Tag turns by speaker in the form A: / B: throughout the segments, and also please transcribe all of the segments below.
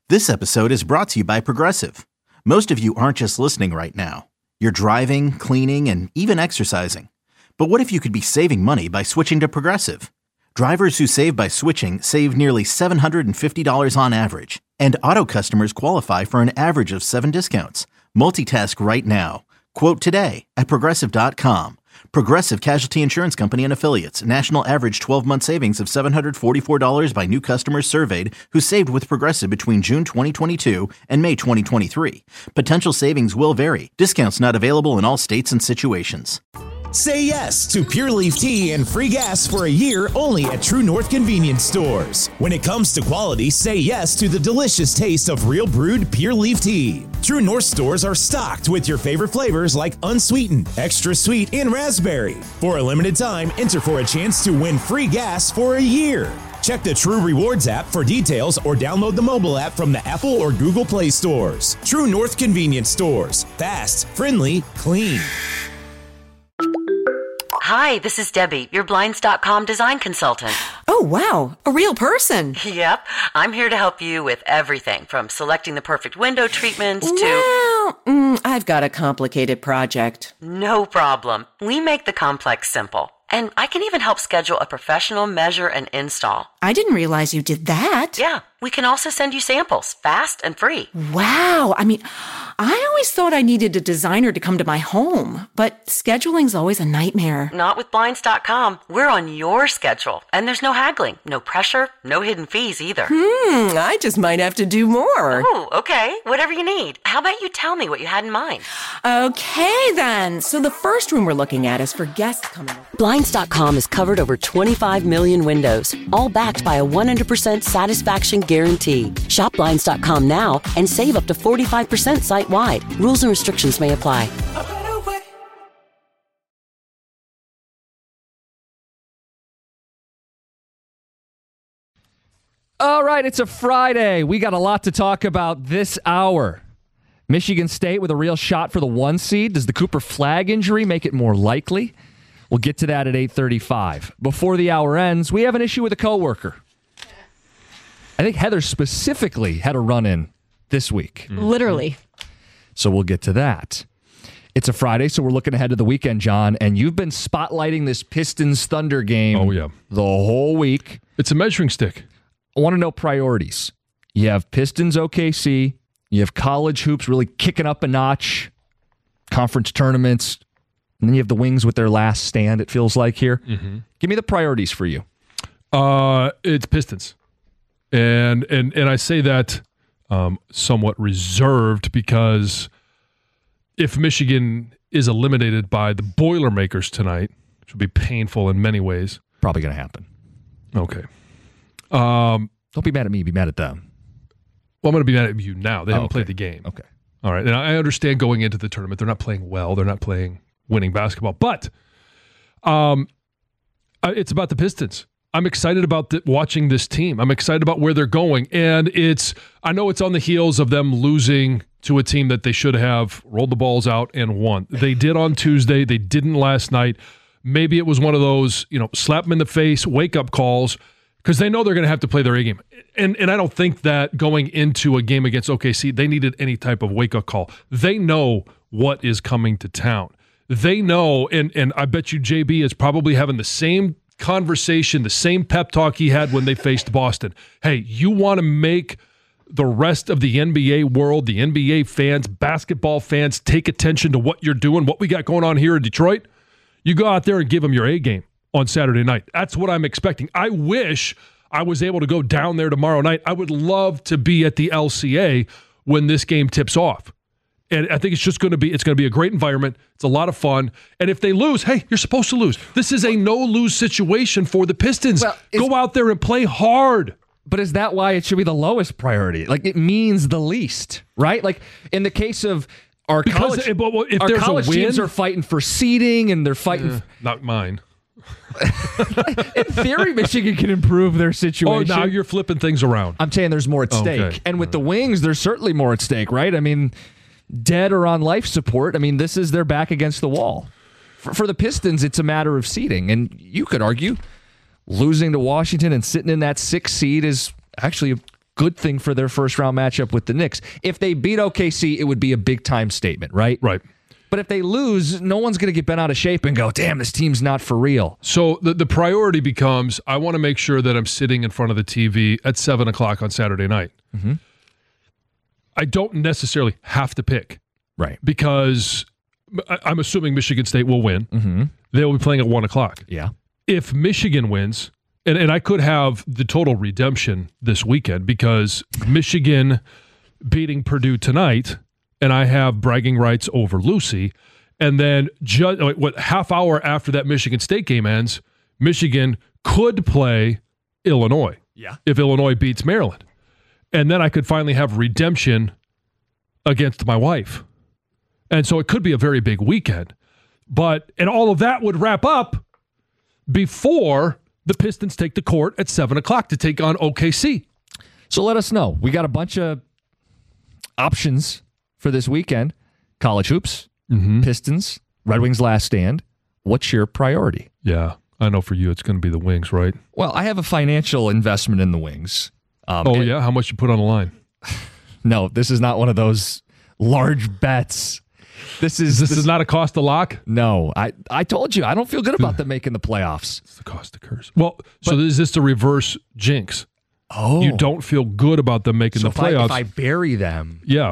A: This episode is brought to you by Progressive. Most of you aren't just listening right now. You're driving, cleaning, and even exercising. But what if you could be saving money by switching to Progressive? Drivers who save by switching save nearly $750 on average. And auto customers qualify for an average of 7 discounts. Multitask right now. Quote today at Progressive.com. Progressive Casualty Insurance Company and Affiliates. National average 12-month savings of $744 by new customers surveyed who saved with Progressive between June 2022 and May 2023. Potential savings will vary. Discounts not available in all states and situations.
B: Say yes to Pure Leaf Tea and free gas for a year only at True North Convenience Stores. When it comes to quality, say yes to the delicious taste of real brewed Pure Leaf Tea. True North stores are stocked with your favorite flavors like unsweetened, extra sweet, and raspberry. For a limited time, enter for a chance to win free gas for a year. Check the True Rewards app for details or download the mobile app from the Apple or Google Play stores. True North Convenience Stores. Fast, friendly, clean.
C: Hi, this is Debbie, your Blinds.com design consultant.
D: Oh, wow. A real person.
C: Yep. I'm here to help you with everything from selecting the perfect window treatments to...
D: Well, I've got a complicated project.
C: No problem. We make the complex simple. And I can even help schedule a professional measure and install.
D: I didn't realize you did that.
C: Yeah. We can also send you samples, fast and free.
D: Wow. I mean, I always thought I needed a designer to come to my home, but scheduling's always a nightmare.
C: Not with Blinds.com. We're on your schedule. And there's no haggling, no pressure, no hidden fees either.
D: I just might have to do more.
C: Oh, okay. Whatever you need. How about you tell me what you had in mind?
D: Okay, then. So the first room we're looking at is for guests coming over.
E: Blinds.com has covered over 25 million windows, all backed by a 100% satisfaction guarantee. Shop Blinds.com now and save up to 45% site-wide. Rules and restrictions may apply.
F: All right, it's a Friday. We got a lot to talk about this hour. Michigan State with a real shot for the 1 seed. Does the Cooper Flagg injury make it more likely? We'll get to that at 8:35. Before the hour ends, we have an issue with a coworker. I think Heather specifically had a run-in this week.
G: Literally.
F: So we'll get to that. It's a Friday, so we're looking ahead to the weekend, John, and you've been spotlighting this Pistons-Thunder game the whole week.
H: It's a measuring stick.
F: I want to know priorities. You have Pistons OKC. You have college hoops really kicking up a notch. Conference tournaments. And then you have the Wings with their last stand, it feels like here. Mm-hmm. Give me the priorities for you.
H: It's Pistons. And I say that somewhat reserved because if Michigan is eliminated by the Boilermakers tonight, which would be painful in many ways.
F: Probably going to happen.
H: Okay.
F: Don't be mad at me. Be mad at them.
H: Well, I'm going to be mad at you now. They haven't played the game.
F: Okay.
H: All right. And I understand going into the tournament, they're not playing well. They're not playing winning basketball. But it's about the Pistons. I'm excited about watching this team. I'm excited about where they're going. And I know it's on the heels of them losing to a team that they should have rolled the balls out and won. They did on Tuesday. They didn't last night. Maybe it was one of those, slap them in the face, wake-up calls, because they know they're going to have to play their A game. And I don't think that going into a game against OKC, they needed any type of wake-up call. They know what is coming to town. They know, and I bet you JB is probably having the same conversation, the same pep talk he had when they faced Boston. Hey, you want to make the rest of the NBA world, the NBA fans, basketball fans, take attention to what you're doing, what we got going on here in Detroit? You go out there and give them your A game on Saturday night. That's what I'm expecting. I wish I was able to go down there tomorrow night. I would love to be at the LCA when this game tips off. And I think it's going to be a great environment. It's a lot of fun. And if they lose, hey, you're supposed to lose. This is a no-lose situation for the Pistons. Well, go out there and play hard.
F: But is that why it should be the lowest priority? Like, it means the least, right? Like, in the case of our college teams are fighting for seeding and they're fighting...
H: not mine.
F: In theory, Michigan can improve their situation.
H: Oh, now you're flipping things around.
F: I'm saying there's more at stake. Okay. And with the Wings, there's certainly more at stake, right? I mean... dead or on life support. I mean, this is their back against the wall. For the Pistons, it's a matter of seeding. And you could argue losing to Washington and sitting in that 6th seed is actually a good thing for their first round matchup with the Knicks. If they beat OKC, it would be a big time statement, right?
H: Right.
F: But if they lose, no one's going to get bent out of shape and go, damn, this team's not for real.
H: So the priority becomes, I want to make sure that I'm sitting in front of the TV at 7 o'clock on Saturday night.
F: Mm-hmm.
H: I don't necessarily have to pick.
F: Right.
H: Because I'm assuming Michigan State will win.
F: Mm-hmm.
H: They'll be playing at 1 o'clock.
F: Yeah.
H: If Michigan wins, and I could have the total redemption this weekend because Michigan beating Purdue tonight, and I have bragging rights over Lucy. And then half hour after that Michigan State game ends, Michigan could play Illinois.
F: Yeah.
H: If Illinois beats Maryland. And then I could finally have redemption against my wife. And so it could be a very big weekend. And all of that would wrap up before the Pistons take the court at 7 o'clock to take on OKC.
F: So let us know. We got a bunch of options for this weekend. College hoops, Pistons, Red Wings last stand. What's your priority?
H: Yeah, I know for you it's going to be the Wings, right?
F: Well, I have a financial investment in the Wings.
H: Yeah? How much you put on the line?
F: No, this is not one of those large bets. This is
H: not a cost of lock?
F: No, I told you, I don't feel good about them making the playoffs.
H: It's the cost of curse. Well, so is this the reverse jinx?
F: Oh.
H: You don't feel good about them making the playoffs.
F: If I bury them.
H: Yeah.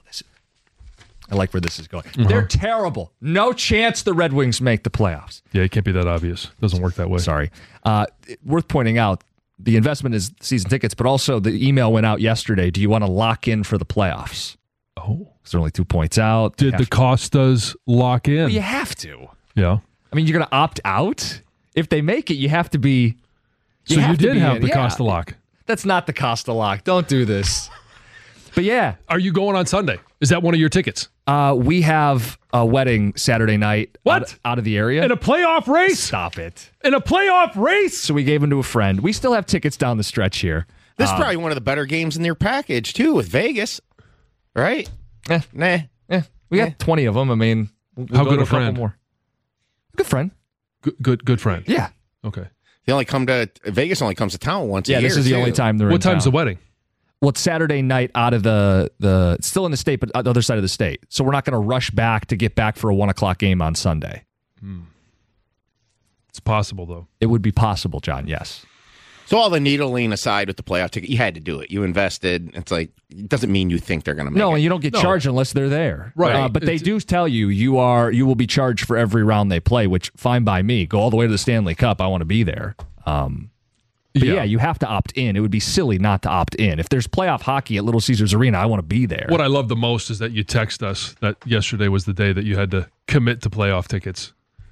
F: I like where this is going. They're terrible. No chance the Red Wings make the playoffs.
H: Yeah, it can't be that obvious. Doesn't work that way.
F: Sorry. Worth pointing out, the investment is season tickets, but also the email went out yesterday. Do you want to lock in for the playoffs?
H: Oh.
F: They're only 2 points out.
H: Did the Costas lock in?
F: Well, you have to.
H: Yeah.
F: I mean, you're going to opt out? If they make it, you have to be...
H: So you did have the Costa lock.
F: That's not the Costa lock. Don't do this. But yeah.
H: Are you going on Sunday? Is that one of your tickets?
F: We have a wedding Saturday night.
H: What?
F: Out of the area.
H: In a playoff race?
F: Stop it.
H: In a playoff race?
F: So we gave them to a friend. We still have tickets down the stretch here.
G: This is probably one of the better games in their package, too, with Vegas. Right?
F: We got 20 of them. I mean, we'll
H: how
F: go
H: good
F: to
H: a friend?
F: More. Good friend.
H: Good friend.
F: Yeah.
H: Okay.
G: They only come to Vegas. Only comes to town once a year.
F: Yeah, this is the only time they're in town.
H: What time's the wedding?
F: Well, it's Saturday night out of the still in the state, but the other side of the state. So we're not going to rush back to get back for a 1 o'clock game on Sunday.
H: It's possible, though.
F: It would be possible, John. Yes.
G: So all the needling aside with the playoff ticket, you had to do it. You invested. It's like, it doesn't mean you think they're going to make it.
F: No, and you don't get charged unless they're there.
H: Right.
F: But they do tell you you will be charged for every round they play, which fine by me. Go all the way to the Stanley Cup. I want to be there. But yeah, you have to opt in. It would be silly not to opt in. If there's playoff hockey at Little Caesars Arena, I want to be there.
H: What I love the most is that you text us that yesterday was the day that you had to commit to playoff tickets.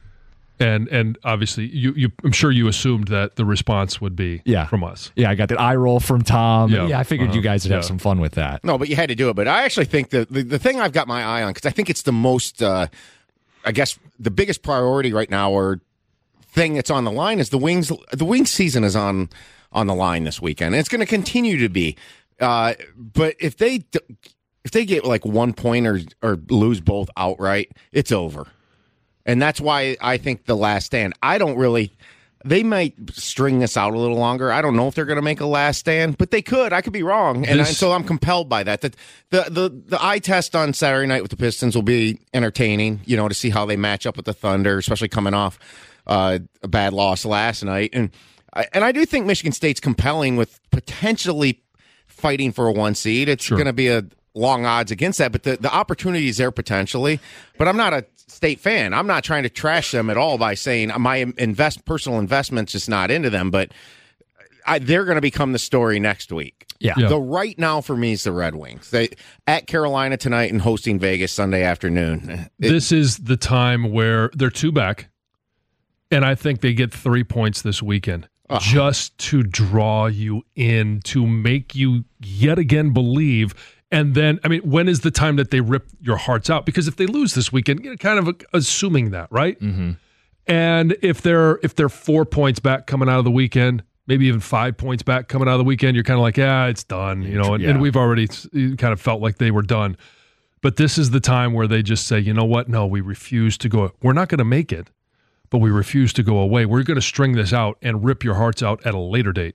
H: And obviously, I'm sure you assumed that the response would be from us.
F: Yeah, I got that eye roll from Tom.
H: Yeah,
F: I figured you guys would have some fun with that.
G: No, but you had to do it. But I actually think that the thing I've got my eye on, because I think it's the most, I guess, the biggest priority right now, or thing that's on the line, is the Wings. The Wings season is on the line this weekend, and it's going to continue to be. But if they get like 1 point or lose both outright, it's over. And that's why I think the last stand. They might string this out a little longer. I don't know if they're going to make a last stand, but they could. I could be wrong, and so I'm compelled by that. The eye test on Saturday night with the Pistons will be entertaining, to see how they match up with the Thunder, especially coming off a bad loss last night. And I do think Michigan State's compelling with potentially fighting for a 1 seed. It's going to be a long odds against that, but the opportunity is there potentially. But I'm not a State fan. I'm not trying to trash them at all by saying my personal investment's just not into them, but they're going to become the story next week.
F: Yeah.
G: The right now for me is the Red Wings. They at Carolina tonight and hosting Vegas Sunday afternoon.
H: This is the time where they're 2 back, and I think they get 3 points this weekend just to draw you in, to make you yet again believe. And then, when is the time that they rip your hearts out? Because if they lose this weekend, you're kind of assuming that, right? Mm-hmm. And if they're 4 points back coming out of the weekend, maybe even 5 points back coming out of the weekend, you're kind of like, it's done, and we've already kind of felt like they were done. But this is the time where they just say, you know what? No, we refuse to go. We're not going to make it, but we refuse to go away. We're going to string this out and rip your hearts out at a later date.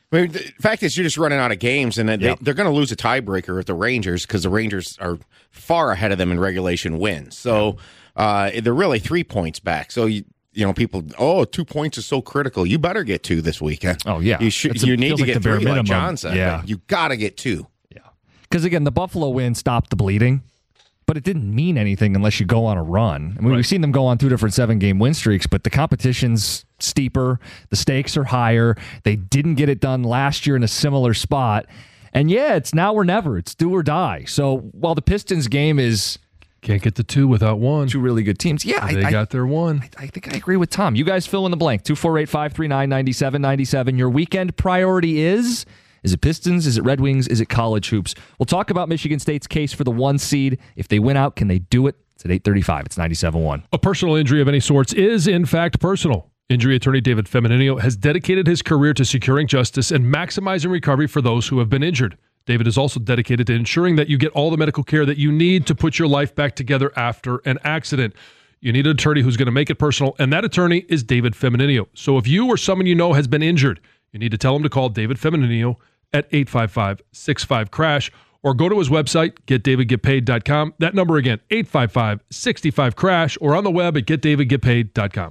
G: I mean, the fact is, you're just running out of games, and they're going to lose a tiebreaker with the Rangers because the Rangers are far ahead of them in regulation wins. So they're really 3 points back. So people, 2 points is so critical. You better get 2 this weekend.
F: Oh yeah,
G: you need to get 3, like John said.
F: Yeah,
G: you got to get 2.
F: Yeah, because again, the Buffalo win stopped the bleeding. But it didn't mean anything unless you go on a run. I mean, We've seen them go on 2 different 7-game win streaks, but the competition's steeper. The stakes are higher. They didn't get it done last year in a similar spot. And it's now or never. It's do or die. So while the Pistons game is...
H: Can't get to 2 without 1.
F: 2 really good teams. Yeah,
H: they got their 1.
F: I think I agree with Tom. You guys fill in the blank. 248-539-9797. Your weekend priority is... Is it Pistons? Is it Red Wings? Is it college hoops? We'll talk about Michigan State's case for the 1 seed. If they win out, can they do it? It's at 8:35. It's 97.1.
H: A personal injury of any sorts is, in fact, personal. Injury attorney David Femininio has dedicated his career to securing justice and maximizing recovery for those who have been injured. David is also dedicated to ensuring that you get all the medical care that you need to put your life back together after an accident. You need an attorney who's going to make it personal, and that attorney is David Femininio. So if you or someone you know has been injured, you need to tell them to call David Femininio at 855-65-CRASH, or go to his website, getdavidgetpaid.com. That number again, 855-65-CRASH, or on the web at getdavidgetpaid.com.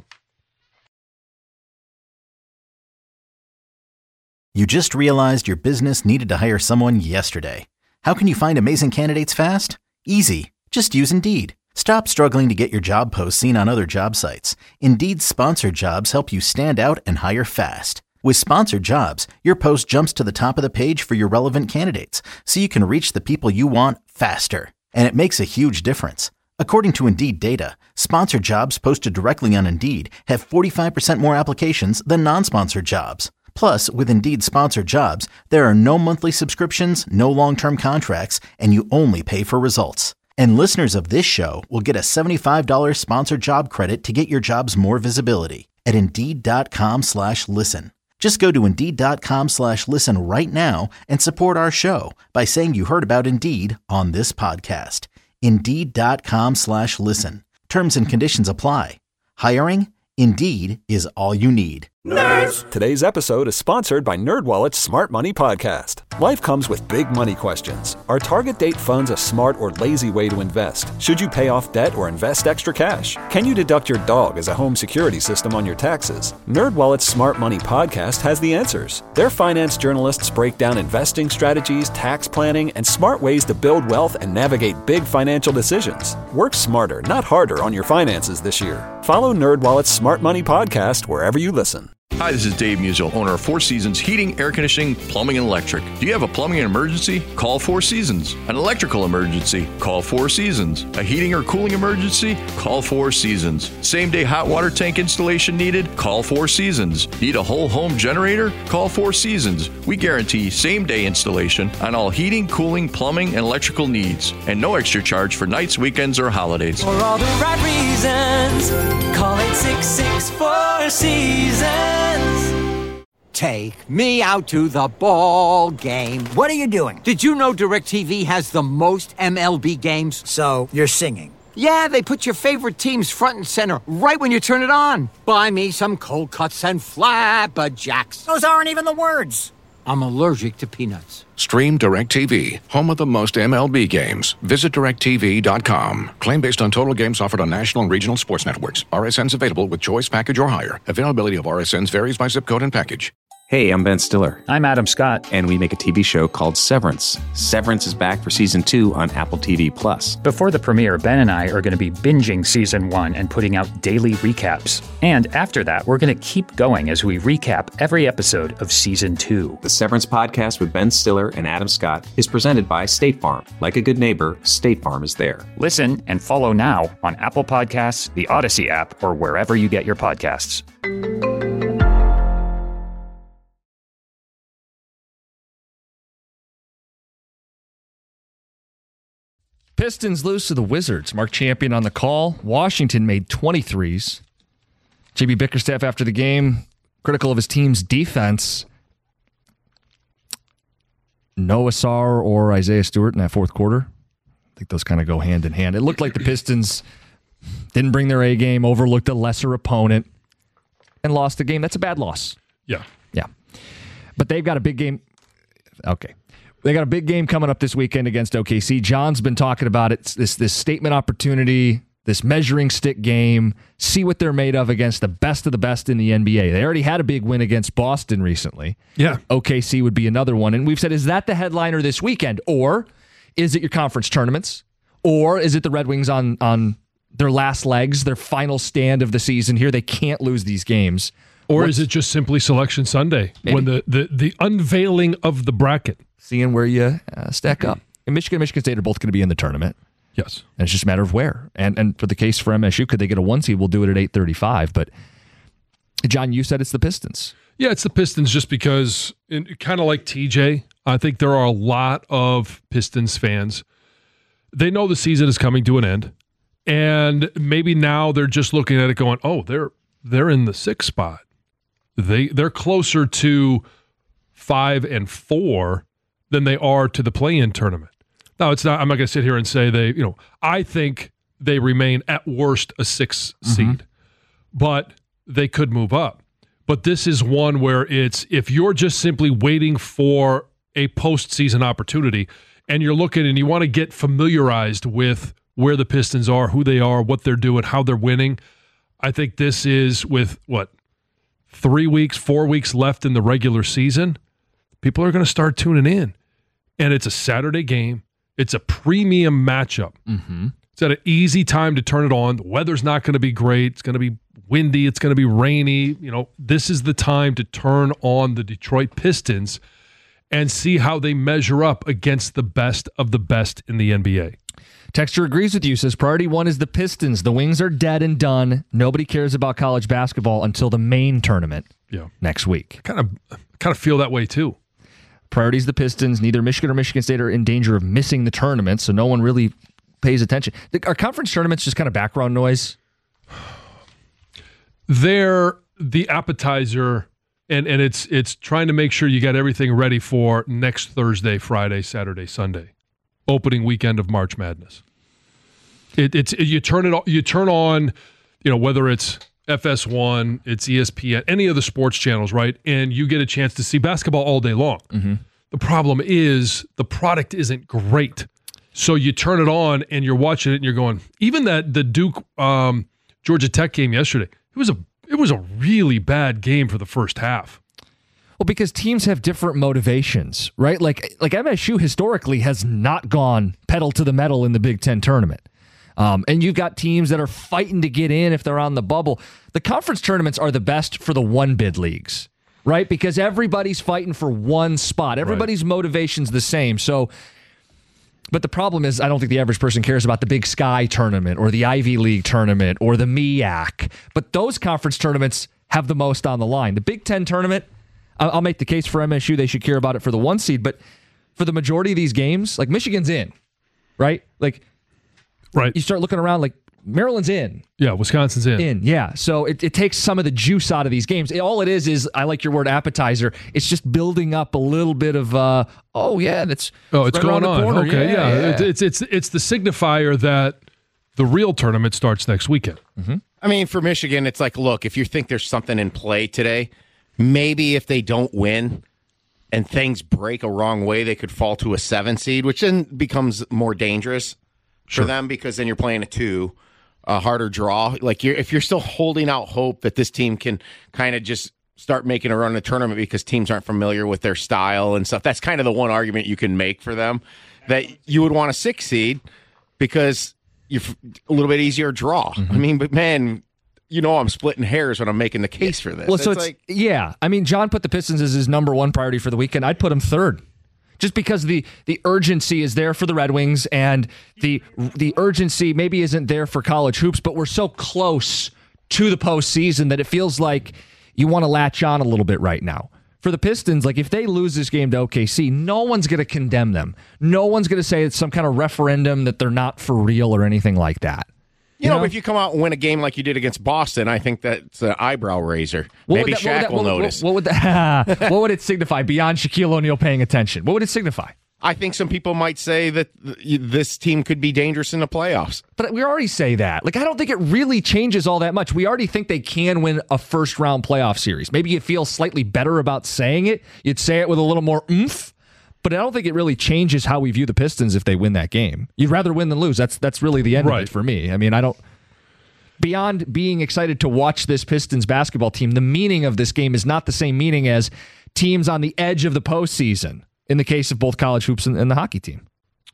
A: You just realized your business needed to hire someone yesterday. How can you find amazing candidates fast? Easy. Just use Indeed. Stop struggling to get your job posts seen on other job sites. Indeed's sponsored jobs help you stand out and hire fast. With sponsored jobs, your post jumps to the top of the page for your relevant candidates, so you can reach the people you want faster. And it makes a huge difference. According to Indeed data, sponsored jobs posted directly on Indeed have 45% more applications than non-sponsored jobs. Plus, with Indeed sponsored jobs, there are no monthly subscriptions, no long-term contracts, and you only pay for results. And listeners of this show will get a $75 sponsored job credit to get your jobs more visibility at Indeed.com/listen. Just go to Indeed.com/listen right now and support our show by saying you heard about Indeed on this podcast. Indeed.com/listen. Terms and conditions apply. Hiring? Indeed is all you need.
I: Nerds! Today's episode is sponsored by NerdWallet's Smart Money Podcast. Life comes with big money questions. Are target date funds a smart or lazy way to invest? Should you pay off debt or invest extra cash? Can you deduct your dog as a home security system on your taxes? NerdWallet's Smart Money Podcast has the answers. Their finance journalists break down investing strategies, tax planning, and smart ways to build wealth and navigate big financial decisions. Work smarter, not harder on your finances this year. Follow NerdWallet's Smart Money Podcast wherever you listen.
J: Hi, this is Dave Musial, owner of Four Seasons Heating, Air Conditioning, Plumbing, and Electric. Do you have a plumbing emergency? Call Four Seasons. An electrical emergency? Call Four Seasons. A heating or cooling emergency? Call Four Seasons. Same-day hot water tank installation needed? Call Four Seasons. Need a whole home generator? Call Four Seasons. We guarantee same-day installation on all heating, cooling, plumbing, and electrical needs. And no extra charge for nights, weekends, or holidays.
K: For all the right reasons, call 866-4 Seasons.
L: Take me out to the ball game.
M: What are you doing?
L: Did you know DirecTV has the most MLB games?
M: So, you're singing.
L: Yeah, they put your favorite teams front and center right when you turn it on. Buy me some cold cuts and flapjacks.
M: Those aren't even the words.
L: I'm allergic to peanuts.
N: Stream DirecTV, home of the most MLB games. Visit DirecTV.com. Claim based on total games offered on national and regional sports networks. RSNs available with choice package or higher. Availability of RSNs varies by zip code and package.
O: Hey, I'm Ben Stiller.
P: I'm Adam Scott.
O: And we make a TV show called Severance. Severance is back for Season 2 on Apple TV+.
P: Before the premiere, Ben and I are going to be binging Season 1 and putting out daily recaps. And after that, we're going to keep going as we recap every episode of Season 2.
O: The Severance podcast with Ben Stiller and Adam Scott is presented by State Farm. Like a good neighbor, State Farm is there.
P: Listen and follow now on Apple Podcasts, the Odyssey app, or wherever you get your podcasts.
F: Pistons lose to the Wizards. Mark Champion on the call. Washington made 23s. JB Bickerstaff after the game, critical of his team's defense. No Asar or Isaiah Stewart in that fourth quarter. I think those kind of go hand in hand. It looked like the Pistons didn't bring their A game, overlooked a lesser opponent, and lost the game. That's a bad loss.
H: Yeah.
F: Yeah. But they've got a big game. Okay. They got a big game coming up this weekend against OKC. John's been talking about it. This statement opportunity, this measuring stick game. See what they're made of against the best in the NBA. They already had a big win against Boston recently.
H: Yeah.
F: OKC would be another one. And we've said, is that the headliner this weekend? Or is it your conference tournaments? Or is it the Red Wings on their last legs, their final stand of the season here? They can't lose these games.
H: Or is it just simply Selection Sunday, maybe, when the unveiling of the bracket?
F: Seeing where you stack up. And Michigan and Michigan State are both going to be in the tournament.
H: Yes.
F: And it's just a matter of where. And for the case for MSU, could they get a 1 seed? We'll do it at 8:35. But, John, you said it's the Pistons.
H: Yeah, it's the Pistons just because, kind of like TJ, I think there are a lot of Pistons fans. They know the season is coming to an end. And maybe now they're just looking at it going, oh, they're in the 6th spot. They're closer to 5 and 4 than they are to the play-in tournament. Now, it's not. I'm not going to sit here and say I think they remain at worst a 6th seed, but they could move up. But this is one where it's, if you're just simply waiting for a postseason opportunity and you're looking and you want to get familiarized with where the Pistons are, who they are, what they're doing, how they're winning, I think this is with 4 weeks left in the regular season, people are going to start tuning in. And it's a Saturday game. It's a premium matchup.
F: Mm-hmm.
H: It's at an easy time to turn it on. The weather's not going to be great. It's going to be windy. It's going to be rainy. This is the time to turn on the Detroit Pistons and see how they measure up against the best of the best in the NBA.
F: Texture agrees with you, says priority 1 is the Pistons. The Wings are dead and done. Nobody cares about college basketball until the main tournament next week.
H: Kind of feel that way too.
F: Priority is the Pistons. Neither Michigan or Michigan State are in danger of missing the tournament, so no one really pays attention. Are conference tournaments just kind of background noise?
H: They're the appetizer, and it's trying to make sure you got everything ready for next Thursday, Friday, Saturday, Sunday, opening weekend of March Madness. You turn on, whether it's FS1, it's ESPN, any of the sports channels, right? And you get a chance to see basketball all day long.
F: Mm-hmm.
H: The problem is the product isn't great. So you turn it on and you're watching it and you're going, even the Duke Georgia Tech game yesterday, it was a really bad game for the first half.
F: Well, because teams have different motivations, right? Like MSU historically has not gone pedal to the metal in the Big Ten tournament. And you've got teams that are fighting to get in if they're on the bubble. The conference tournaments are the best for the one-bid leagues, right? Because everybody's fighting for one spot. Everybody's motivation's the same. So, but the problem is I don't think the average person cares about the Big Sky tournament or the Ivy League tournament or the MEAC. But those conference tournaments have the most on the line. The Big Ten tournament, I'll make the case for MSU. They should care about it for the 1 seed. But for the majority of these games, like Michigan's in, right?
H: Right.
F: You start looking around, like Maryland's in.
H: Yeah, Wisconsin's in.
F: Yeah. So it takes some of the juice out of these games. All it is, I like your word appetizer. It's just building up a little bit of, that's
H: it's going on.
F: Corner.
H: Okay, yeah.
F: Yeah.
H: It's the signifier that the real tournament starts next weekend.
F: Mm-hmm.
G: I mean, for Michigan, it's like, look, if you think there's something in play today, maybe if they don't win and things break a wrong way, they could fall to a 7 seed, which then becomes more dangerous for them because then you're playing a harder draw. Like if you're still holding out hope that this team can kind of just start making a run in the tournament because teams aren't familiar with their style and stuff. That's kind of the one argument you can make for them, that you would want a 6 seed because you're a little bit easier draw.
F: Mm-hmm.
G: I mean, but man, I'm splitting hairs when I'm making the case for this.
F: Well, so I mean, John put the Pistons as his number 1 priority for the weekend. I'd put them 3rd. Just because the urgency is there for the Red Wings and the urgency maybe isn't there for college hoops, but we're so close to the postseason that it feels like you want to latch on a little bit right now. For the Pistons, like if they lose this game to OKC, no one's going to condemn them. No one's going to say it's some kind of referendum that they're not for real or anything like that.
G: You know, if you come out and win a game like you did against Boston, I think that's an eyebrow raiser. Maybe Shaq will notice.
F: What would it signify beyond Shaquille O'Neal paying attention? What would it signify?
G: I think some people might say that this team could be dangerous in the playoffs.
F: But we already say that. Like, I don't think it really changes all that much. We already think they can win a first-round playoff series. Maybe you feel slightly better about saying it. You'd say it with a little more oomph. But I don't think it really changes how we view the Pistons if they win that game. You'd rather win than lose. That's really the end of it for me. I mean, I don't... Beyond being excited to watch this Pistons basketball team, the meaning of this game is not the same meaning as teams on the edge of the postseason. In the case of both college hoops and the hockey team.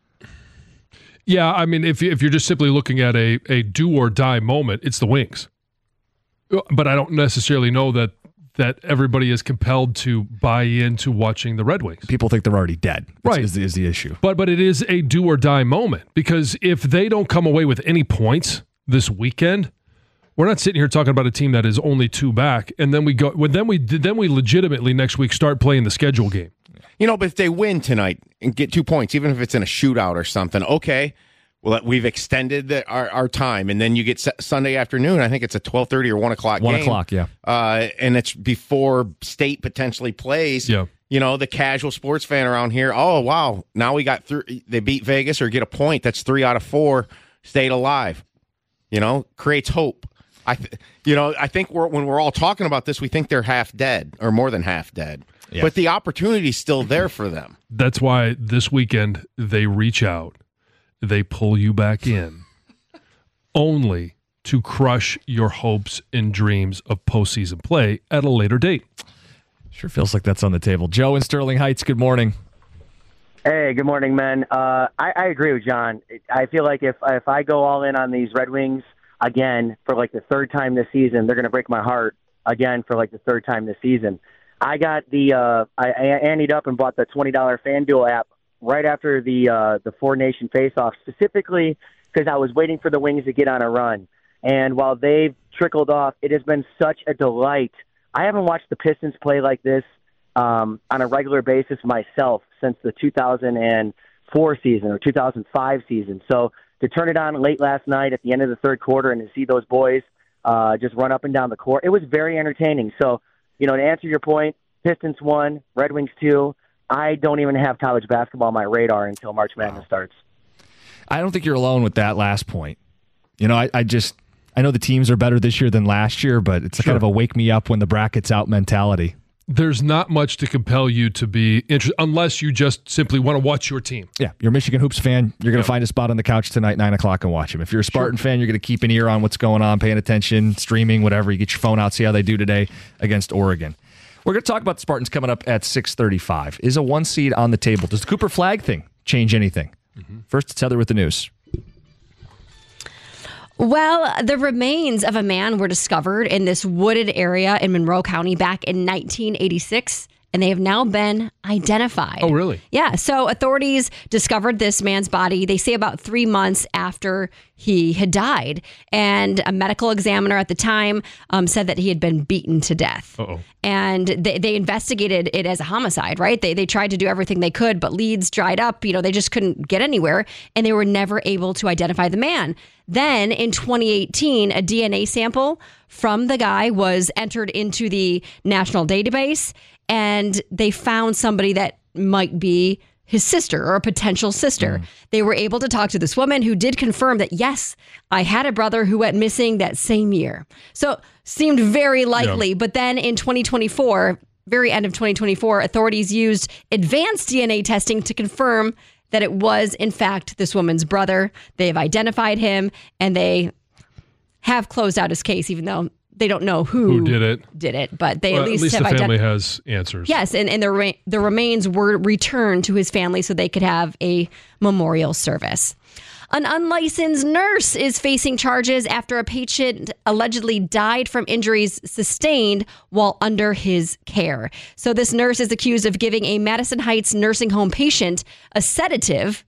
H: Yeah, I mean, if you're just simply looking at a do-or-die moment, it's the Wings. But I don't necessarily know that everybody is compelled to buy into watching the Red Wings.
F: People think they're already dead,
H: right?
F: Is the issue.
H: But it is a do-or-die moment, because if they don't come away with any points this weekend, we're not sitting here talking about a team that is only 2 back, and then we legitimately next week start playing the schedule game.
G: You know, but if they win tonight and get 2 points, even if it's in a shootout or something, okay, well, we've extended our time, and then you get Sunday afternoon. I think it's a 12:30 or 1 o'clock game.
F: 1 o'clock, yeah.
G: And it's before State potentially plays.
H: Yeah.
G: You know, the casual sports fan around here, oh, wow, now we got they beat Vegas or get a point. That's 3 out of 4, stayed alive. You know, creates hope. I think when we're all talking about this, we think they're half dead or more than half dead. Yeah. But the opportunity's still there for them.
H: That's why this weekend they reach out, they pull you back in, only to crush your hopes and dreams of postseason play at a later date.
F: Sure feels like that's on the table. Joe in Sterling Heights, good morning.
Q: Hey, good morning, man. I agree with John. I feel like if I go all in on these Red Wings again for like the third time this season, they're going to break my heart again for like the third time this season. I got I anteed up and bought the $20 FanDuel app right after the Four Nation face-off, specifically because I was waiting for the Wings to get on a run. And while they've trickled off, it has been such a delight. I haven't watched the Pistons play like this on a regular basis myself since the 2004 season or 2005 season. So to turn it on late last night at the end of the third quarter and to see those boys just run up and down the court, it was very entertaining. So, you know, to answer your point, Pistons 1, Red Wings 2. I don't even have college basketball on my radar until March Madness starts.
F: I don't think you're alone with that last point. You know, I know the teams are better this year than last year, but it's kind of a wake me up when the bracket's out mentality.
H: There's not much to compel you to be interested unless you just simply want to watch your team.
F: Yeah, you're a Michigan Hoops fan. You're going to find a spot on the couch tonight, 9 o'clock, and watch them. If you're a Spartan fan, you're going to keep an ear on what's going on, paying attention, streaming, whatever. You get your phone out, see how they do today against Oregon. We're going to talk about the Spartans coming up at 6:35. Is a 1 seed on the table? Does the Cooper Flag thing change anything? First, it's Heather with the news.
R: Well, the remains of a man were discovered in this wooded area in Monroe County back in 1986, and they have now been identified.
H: Oh, really?
R: Yeah. So authorities discovered this man's body, they say about 3 months after he had died. And a medical examiner at the time said that he had been beaten to death.
H: Uh-oh.
R: And they investigated it as a homicide, right? They tried to do everything they could, but leads dried up. You know, they just couldn't get anywhere, and they were never able to identify the man. Then in 2018, a DNA sample from the guy was entered into the national database, and they found somebody that might be his sister or a potential sister. They were able to talk to this woman who did confirm that, yes, I had a brother who went missing that same year. So seemed very likely. Yeah. But then in 2024, very end of 2024, authorities used advanced DNA testing to confirm that it was, in fact, this woman's brother. They have identified him, and they have closed out his case, even though they don't know who
H: did
R: it. But they at least
H: the
R: have
H: family has answers.
R: Yes, and the remains were returned to his family so they could have a memorial service. An unlicensed nurse is facing charges after a patient allegedly died from injuries sustained while under his care. So this nurse is accused of giving a Madison Heights nursing home patient a sedative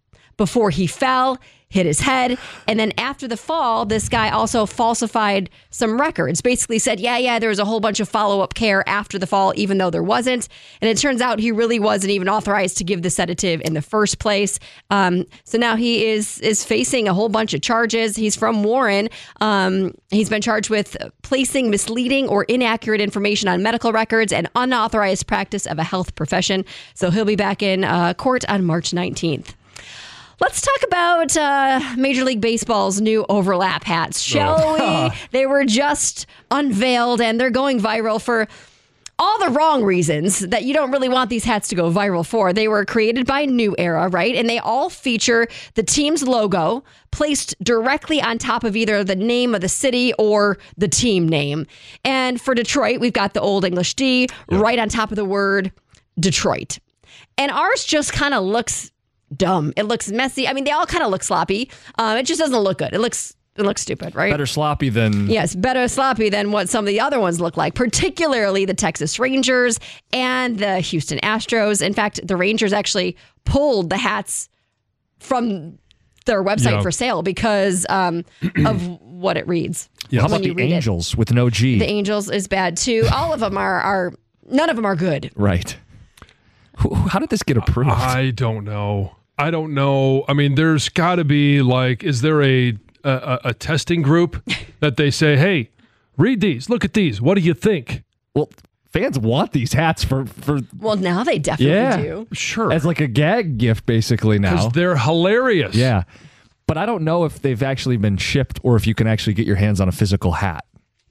R: before he fell, hit his head. And then after the fall, this guy also falsified some records. Basically said, yeah, there was a whole bunch of follow-up care after the fall, even though there wasn't. And it turns out he really wasn't even authorized to give the sedative in the first place. So now he is facing a whole bunch of charges. He's from Warren. He's been charged with placing misleading or inaccurate information on medical records and unauthorized practice of a health profession. So he'll be back in court on March 19th. Let's talk about Major League Baseball's new overlap hats, shall we? They were just unveiled, and they're going viral for all the wrong reasons that you don't really want these hats to go viral for. They were created by New Era, right? And they all feature the team's logo placed directly on top of either the name of the city or the team name. And for Detroit, we've got the Old English D right on top of the word Detroit. And ours just kind of looks dumb. It looks messy. I mean, they all kind of look sloppy. It just doesn't look good. It looks stupid, right?
F: Better sloppy than...
R: Yes, better sloppy than what some of the other ones look like, particularly the Texas Rangers and the Houston Astros. In fact, the Rangers actually pulled the hats from their website for sale because of what it reads.
F: Yeah. How about the Angels with no G?
R: The Angels is bad too. All of them are none of them are good.
F: Right. How did this get approved?
H: I don't know. I mean, there's got to be is there a testing group that they say, hey, read these, look at these, what do you think?
F: Well, fans want these hats for
R: well, now they definitely do.
H: Sure.
F: As like a gag gift, basically now.
H: Because they're hilarious.
F: Yeah. But I don't know if they've actually been shipped or if you can actually get your hands on a physical hat.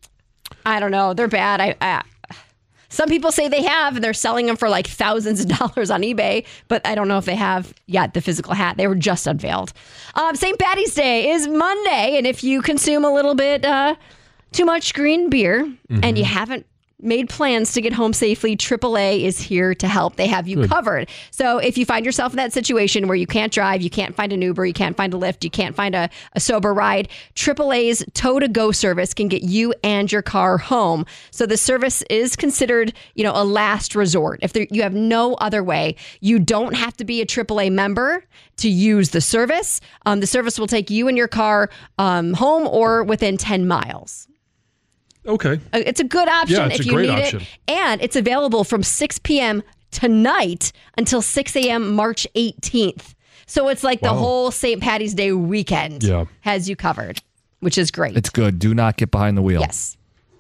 R: I don't know. They're bad. Some people say they have, and they're selling them for like thousands of dollars on eBay, but I don't know if they have yet the physical hat. They were just unveiled. St. Patty's Day is Monday, and if you consume a little bit too much green beer and you haven't made plans to get home safely, AAA is here to help. They have you covered. So if you find yourself in that situation where you can't drive, you can't find an Uber, you can't find a Lyft, you can't find a sober ride, AAA's Tow-to-Go service can get you and your car home. So the service is considered, a last resort. If you have no other way, you don't have to be a AAA member to use the service. The service will take you and your car home or within 10 miles.
H: Okay.
R: It's a good option if you need it. And it's available from 6 p.m. tonight until 6 a.m. March 18th. So it's like the whole St. Patty's Day weekend has you covered, which is great.
F: It's good. Do not get behind the wheel.
R: Yes.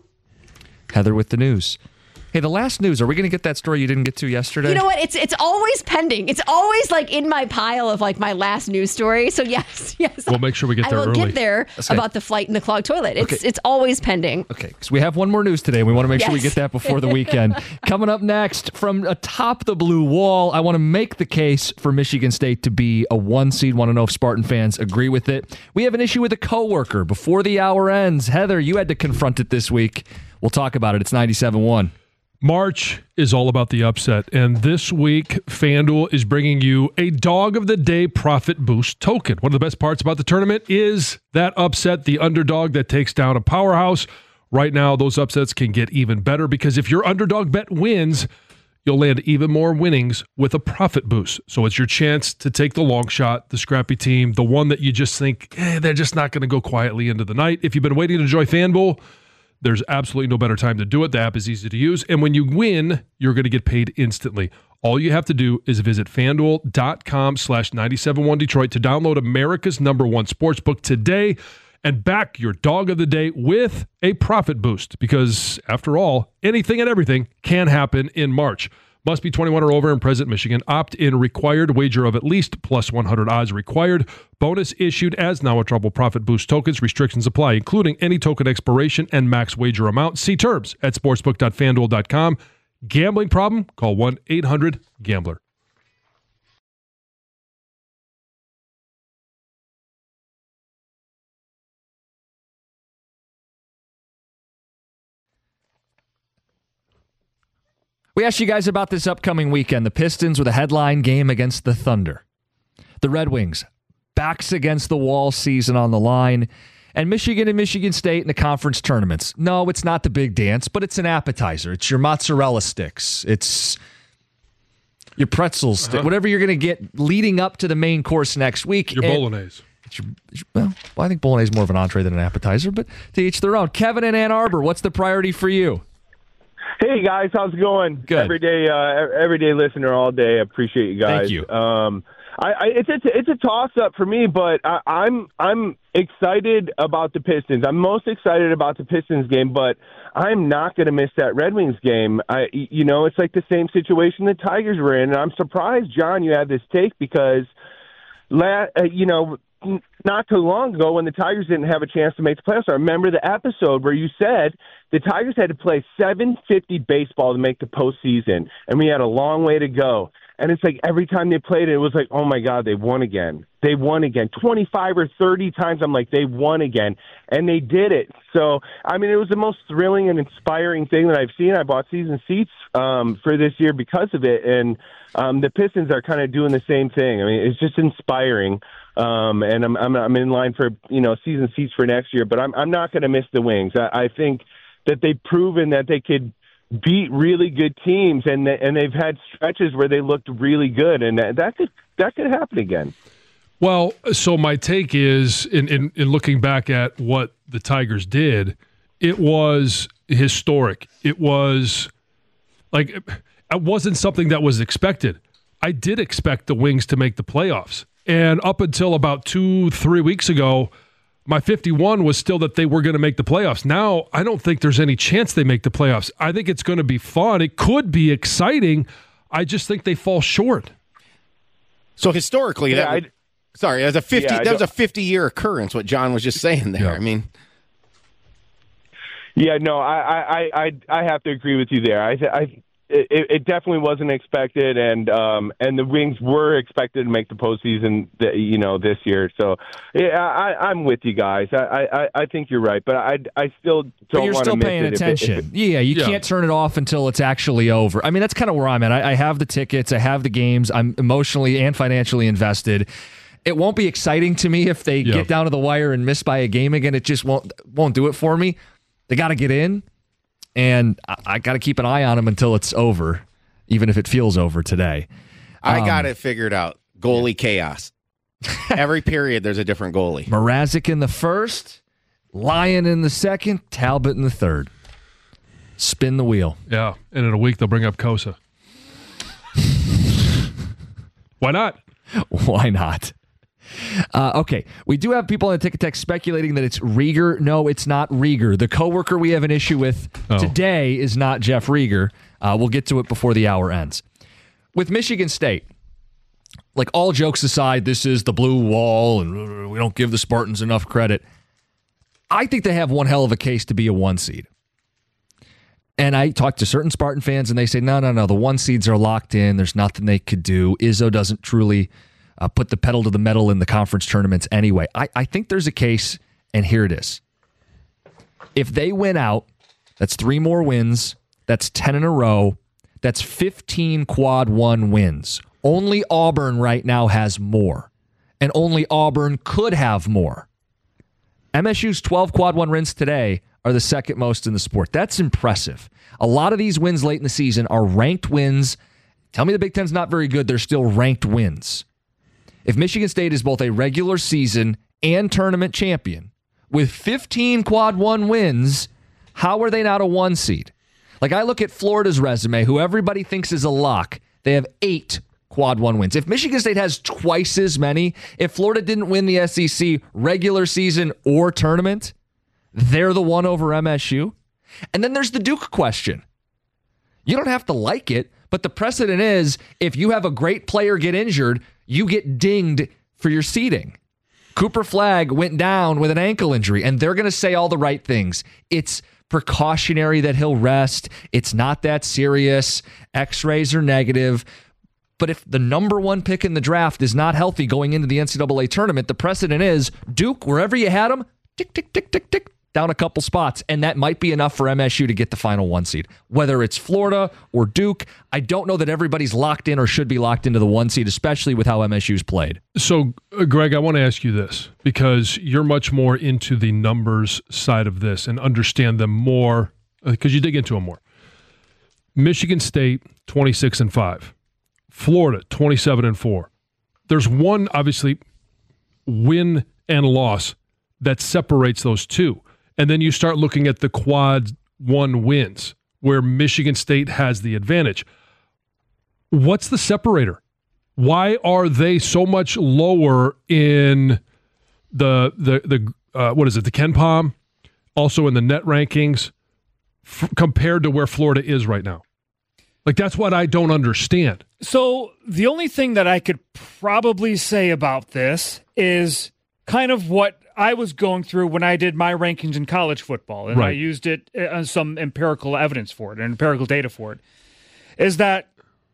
F: Heather with the news. Hey, the last news. Are we going to get that story you didn't get to yesterday?
R: You know what? It's always pending. It's always in my pile of my last news story. So yes.
H: We'll make sure we get there early.
R: I will get there about the flight in the clogged toilet. It's always pending.
F: Okay, because we have one more news today. We want to make sure we get that before the weekend. Coming up next, from atop the blue wall, I want to make the case for Michigan State to be a 1 seed. Want to know if Spartan fans agree with it. We have an issue with a coworker before the hour ends. Heather, you had to confront it this week. We'll talk about it. It's 97.1.
H: March is all about the upset, and this week, FanDuel is bringing you a Dog of the Day Profit Boost token. One of the best parts about the tournament is that upset, the underdog that takes down a powerhouse. Right now, those upsets can get even better because if your underdog bet wins, you'll land even more winnings with a profit boost. So it's your chance to take the long shot, the scrappy team, the one that you just think, they're just not going to go quietly into the night. If you've been waiting to enjoy FanDuel, there's absolutely no better time to do it. The app is easy to use. And when you win, you're going to get paid instantly. All you have to do is visit FanDuel.com/971Detroit to download America's #1 sportsbook today and back your dog of the day with a profit boost. Because after all, anything and everything can happen in March. Must be 21 or over and present Michigan. Opt-in required. Wager of at least plus 100 odds required. Bonus issued as now a Trouble Profit Boost tokens. Restrictions apply, including any token expiration and max wager amount. See terms at sportsbook.fanduel.com. Gambling problem? Call 1-800-GAMBLER.
F: We asked you guys about this upcoming weekend. The Pistons with a headline game against the Thunder. The Red Wings, backs against the wall season on the line. And Michigan and Michigan State in the conference tournaments. No, it's not the big dance, but it's an appetizer. It's your mozzarella sticks. It's Your pretzels, whatever you're going to get leading up to the main course next week.
H: Your bolognese.
F: Well, I think bolognese is more of an entree than an appetizer, but to each their own. Kevin in Ann Arbor, what's the priority for you?
S: Hey guys, how's it going?
F: Good.
S: Everyday listener all day. I appreciate you guys.
F: Thank you.
S: It's a toss up for me, but I'm excited about the Pistons. I'm most excited about the Pistons game, but I'm not going to miss that Red Wings game. It's like the same situation the Tigers were in, and I'm surprised, John, you had this take because, not too long ago when the Tigers didn't have a chance to make the playoffs, I remember the episode where you said the Tigers had to play .750 baseball to make the postseason, and we had a long way to go. And it's like every time they played it was like, oh, my God, they won again. They won again. 25 or 30 times I'm like, they won again. And they did it. So, I mean, it was the most thrilling and inspiring thing that I've seen. I bought season seats for this year because of it. And the Pistons are kind of doing the same thing. I mean, it's just inspiring. And I'm in line for, season seats for next year. But I'm not going to miss the Wings. I think that they've proven that they could beat really good teams, and they've had stretches where they looked really good, and that could happen again.
H: Well, so my take is, in looking back at what the Tigers did, it was historic. It was like it wasn't something that was expected. I did expect the Wings to make the playoffs, and up until about 2-3 weeks ago, my 51 was still that they were going to make the playoffs. Now, I don't think there's any chance they make the playoffs. I think it's going to be fun. It could be exciting. I just think they fall short.
G: So historically, as a 50-year occurrence, what John was just saying there. Yeah. I mean,
S: yeah, no, I have to agree with you there. It definitely wasn't expected, and the Wings were expected to make the postseason, this year. So, yeah, I'm with you guys. I think you're right, but I still don't want to miss it. But
F: you're still paying attention. You can't turn it off until it's actually over. I mean, that's kind of where I'm at. I have the tickets. I have the games. I'm emotionally and financially invested. It won't be exciting to me if they get down to the wire and miss by a game again. It just won't do it for me. They got to get in. And I got to keep an eye on him until it's over, even if it feels over today.
G: I got it figured out. Goalie chaos. Every period, there's a different goalie.
F: Mrazek in the first, Lyon in the second, Talbot in the third. Spin the wheel.
H: Yeah, and in a week, they'll bring up Kosa. Why not?
F: Why not? Okay, we do have people on the Ticket Text speculating that it's Rieger. No, it's not Rieger. The coworker we have an issue with today is not Jeff Rieger. We'll get to it before the hour ends. With Michigan State, like all jokes aside, this is the blue wall, and we don't give the Spartans enough credit. I think they have one hell of a case to be a 1 seed. And I talked to certain Spartan fans, and they say, no, the 1 seeds are locked in. There's nothing they could do. Izzo doesn't truly put the pedal to the metal in the conference tournaments anyway. I think there's a case, and here it is. If they win out, that's 3 more wins. That's 10 in a row. That's 15 quad 1 wins. Only Auburn right now has more, and only Auburn could have more. MSU's 12 quad 1 wins today are the second most in the sport. That's impressive. A lot of these wins late in the season are ranked wins. Tell me the Big Ten's not very good. They're still ranked wins. If Michigan State is both a regular season and tournament champion with 15 quad 1 wins, how are they not a 1 seed? Like, I look at Florida's resume, who everybody thinks is a lock. They have 8 quad 1 wins. If Michigan State has twice as many, if Florida didn't win the SEC regular season or tournament, they're the one over MSU. And then there's the Duke question. You don't have to like it, but the precedent is if you have a great player get injured, you get dinged for your seeding. Cooper Flagg went down with an ankle injury, and they're going to say all the right things. It's precautionary that he'll rest. It's not that serious. X-rays are negative. But if the number 1 pick in the draft is not healthy going into the NCAA tournament, the precedent is Duke, wherever you had them, tick, tick, tick, tick, tick, down a couple spots, and that might be enough for MSU to get the final 1 seed. Whether it's Florida or Duke, I don't know that everybody's locked in or should be locked into the 1 seed, especially with how MSU's played.
H: So, Greg, I want to ask you this, because you're much more into the numbers side of this and understand them more, because you dig into them more. Michigan State, 26-5. Florida, 27-4. There's one, obviously, win and loss that separates those two. And then you start looking at the quad one wins, where Michigan State has the advantage. What's the separator? Why are they so much lower in the KenPom, also in the net rankings, compared to where Florida is right now? Like, that's what I don't understand.
T: So the only thing that I could probably say about this is kind of what I was going through when I did my rankings in college football, and I used it some empirical evidence for it, and empirical data for it, is that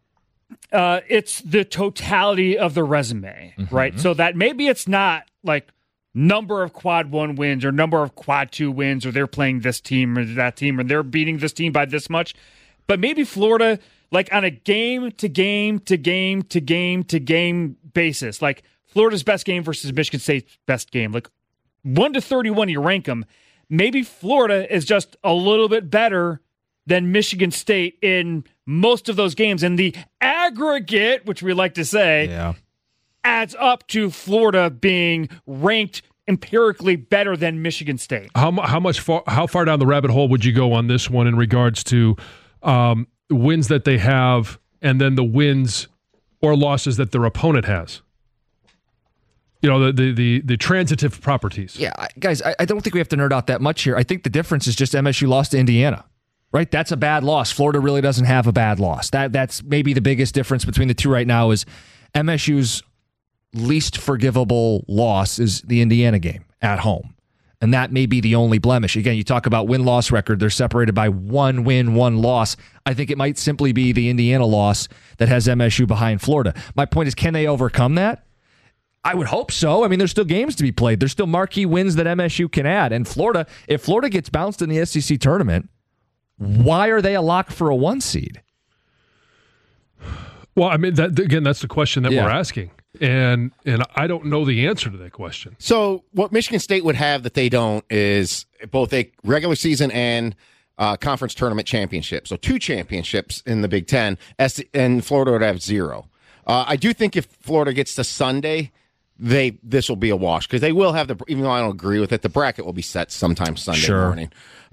T: it's the totality of the resume, right? So that maybe it's not like number of quad one wins or number of quad two wins, or they're playing this team or that team, or they're beating this team by this much. But maybe Florida, like on a game to game to game to game to game basis, like Florida's best game versus Michigan State's best game, like 1 to 31, you rank them. Maybe Florida is just a little bit better than Michigan State in most of those games. And the aggregate, which we like to say, adds up to Florida being ranked empirically better than Michigan State.
H: How far down the rabbit hole would you go on this one in regards to wins that they have and then the wins or losses that their opponent has? You know, the transitive properties.
F: Yeah, guys, I don't think we have to nerd out that much here. I think the difference is just MSU lost to Indiana, right? That's a bad loss. Florida really doesn't have a bad loss. That's maybe the biggest difference between the two right now is MSU's least forgivable loss is the Indiana game at home. And that may be the only blemish. Again, you talk about win-loss record. They're separated by 1 win, 1 loss. I think it might simply be the Indiana loss that has MSU behind Florida. My point is, can they overcome that? I would hope so. I mean, there's still games to be played. There's still marquee wins that MSU can add. And Florida, if Florida gets bounced in the SEC tournament, why are they a lock for a 1 seed?
H: Well, I mean, that's the question that we're asking. And I don't know the answer to that question.
G: So what Michigan State would have that they don't is both a regular season and conference tournament championship. So 2 championships in the Big Ten, and Florida would have 0. I do think if Florida gets to Sunday, this will be a wash because they will have even though I don't agree with it, the bracket will be set sometime Sunday morning.